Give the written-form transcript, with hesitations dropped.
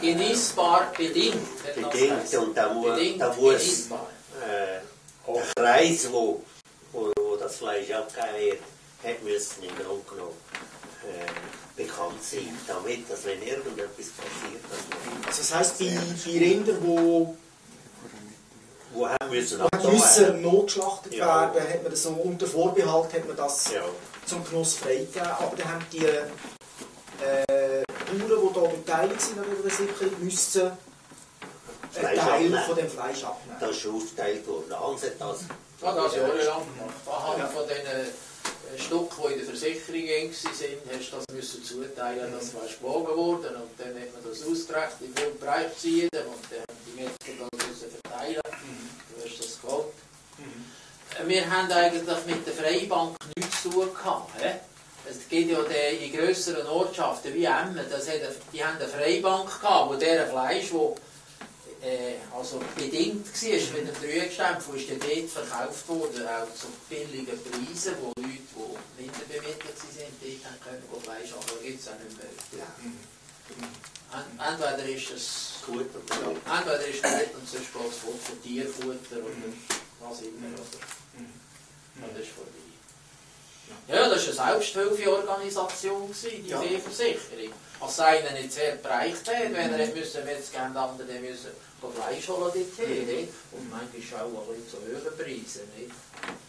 Genießbar bedingt. Bedingt, und da muss genießbar. der Kreis, wo das Fleisch abgegeben wird, müssen im Grunde genommen bekannt sein, damit, dass wenn irgendetwas passiert, also das heisst, bei Rindern, wo haben müssen notgeschlachtet werden, hat man das so unter Vorbehalt hat man das zum Genuss freigegeben, aber dann haben die Bauern, die hier beteiligt sind an der Sicherung, müssen einen Teil von dem Fleisch abnehmen. Das ist aufgeteilt worden. Hans hat das. Das ist jahrelang gemacht. Anhand von diesen Stücken, die in der Versicherung waren, hast du das müssen zuteilen, das war gewogen worden und dann hat man das ausgerechnet, wie viel Bereich ziehen und dann haben die Metzger das müssen verteilen. Du hast das geholt. Wir haben eigentlich mit der Freibank nichts zu tun gehabt. Es gibt ja in grösseren Ortschaften wie Emmen, die haben eine Freibank gehabt, wo deren Fleisch, wo also bedingt war mit dem Trügestempel, ist dann dort verkauft worden, auch zu billigen Preisen, wo Leute, die nicht bemittelt sind, dort können Fleisch haben, aber gibt es auch nicht mehr. Entweder ist es gut und sonst geht es für Tierfutter oder was immer. Das ist vorbei. Ja, das war eine Selbsthilfeorganisation, die Viehversicherung. Als einer nicht sehr bereicht hat, wenn er jetzt gerne andere Fleisch holen dorthin. Und manchmal auch zu hohen Preisen. Nicht?